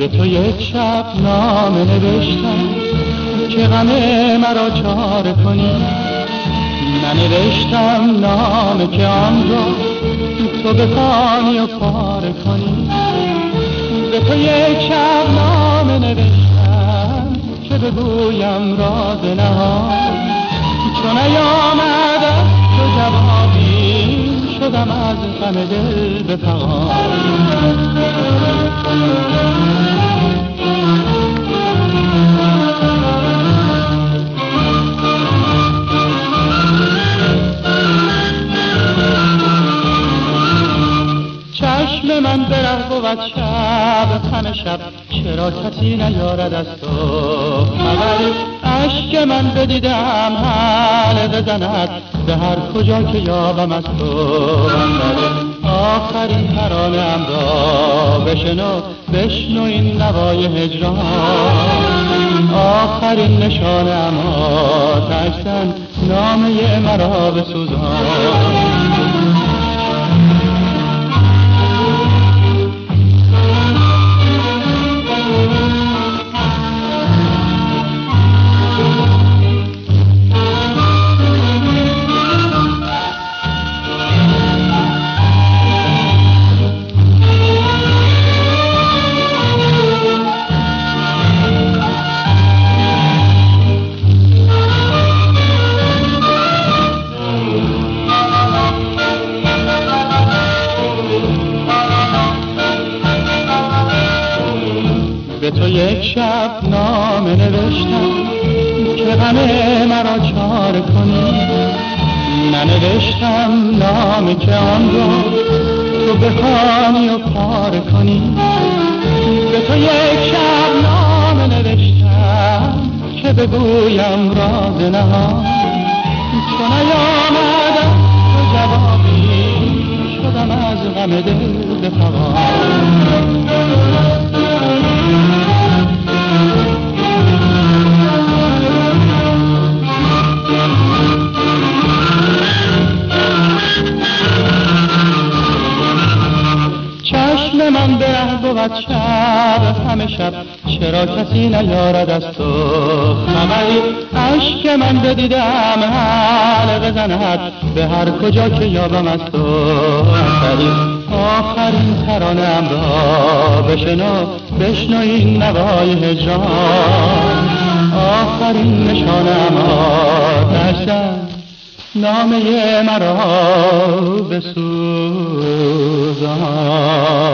به تو یک شب نامه نوشتم که غم مرا چاره کنی، ننوشتم نامه که آن را تو بخوانی و پاره کنی. به تو یک شب نامه نوشتم که بگویم راز نهان، چون نیامد از تو جوابی شدم از غم دل به فغان. چشم من به ره بود شب همه شب، چرا کسی نیارد از تو خبری؟ اشک من بدیدم حلقه زند به هر کجا که یابم از تو. آخرین ترانه ام را بشنو این نوای هجران، آخرین نشانه ام آتش زن نامه مرا بسوزان. به تو یک شب نامه نوشتم که غم مرا چاره کنی، ننوشتم نامه که آن را تو بخوانی و پاره کنی. به تو یک شب نامه نوشتم که بگویم راز نهان، چون نیامد تو جوابی شدم از غم دل به فغان. چشم من به ره بود شب همه شب، چرا کسی نیارد از تو خبری؟ اشک من بدیدم حلقه زند به هر کجا که یابم از تو اثری. آخرین ترانه ام را بشنو این نوای هجران، آخرین نشانه ام آتش زن نامه مرا بسوزان.